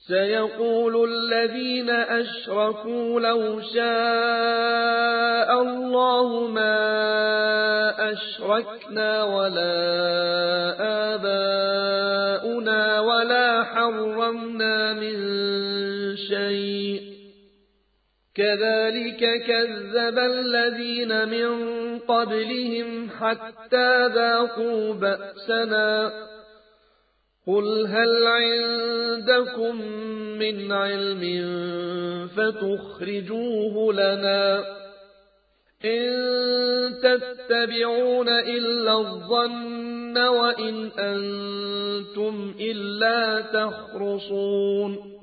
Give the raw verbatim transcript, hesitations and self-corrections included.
سيقول الذين أشركوا لو شاء الله ما أشركنا ولا آباؤنا ولا حرمنا من شيء كذلك كذب الذين من قبلهم حتى ذاقوا بأسنا قل هل عندكم من علم فتخرجوه لنا إن تتبعون إلا الظن وإن أنتم إلا تخرصون